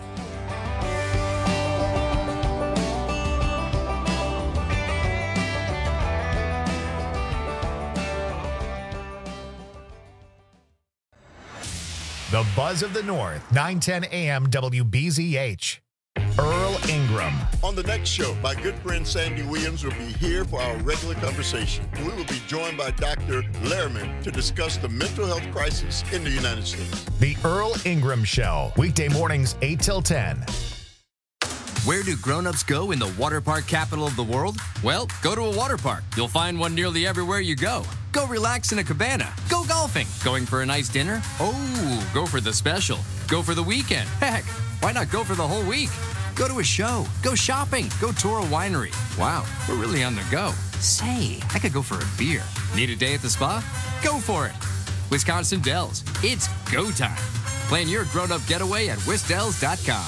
The Buzz of the North, 910 AM WBZH. Earl Ingram. On the next show, my good friend Sandy Williams will be here for our regular conversation. We will be joined by Dr. Lehrman to discuss the mental health crisis in the United States. The Earl Ingram Show, weekday mornings 8 till 10. Where do grown-ups go in the water park capital of the world? Well, go to a water park. You'll find one nearly everywhere you go. Go relax in a cabana. Go golfing. Going for a nice dinner? Oh, go for the special. Go for the weekend. Heck, why not go for the whole week? Go to a show. Go shopping. Go tour a winery. Wow, we're really on the go. Say, I could go for a beer. Need a day at the spa? Go for it. Wisconsin Dells. It's go time. Plan your grown-up getaway at wisdells.com.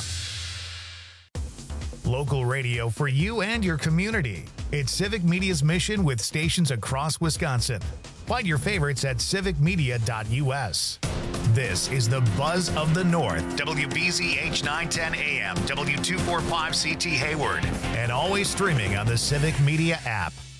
Local radio for you and your community. It's Civic Media's mission with stations across Wisconsin. Find your favorites at civicmedia.us. This is the Buzz of the North, WBZH 910 AM, W245CT Hayward, and always streaming on the Civic Media app.